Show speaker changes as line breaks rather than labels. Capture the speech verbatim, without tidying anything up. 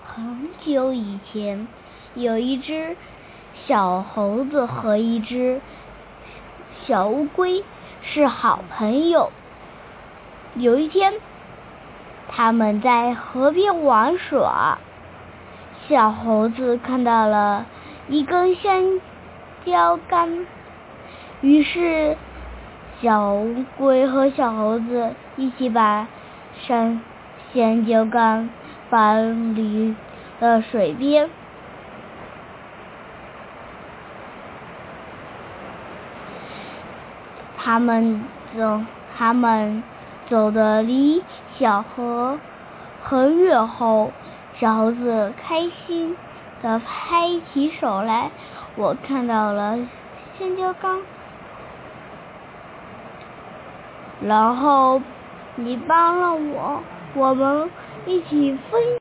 很久以前，有一只小猴子和一只小乌龟是好朋友。有一天，他们在河边玩耍，小猴子看到了一根香蕉杆，于是小乌龟和小猴子一起把香香蕉杆搬离了水边。他们走，他们走得离小河很远后，小猴子开心地拍起手来，我看到了香蕉杆，然后你帮了我，我们一起分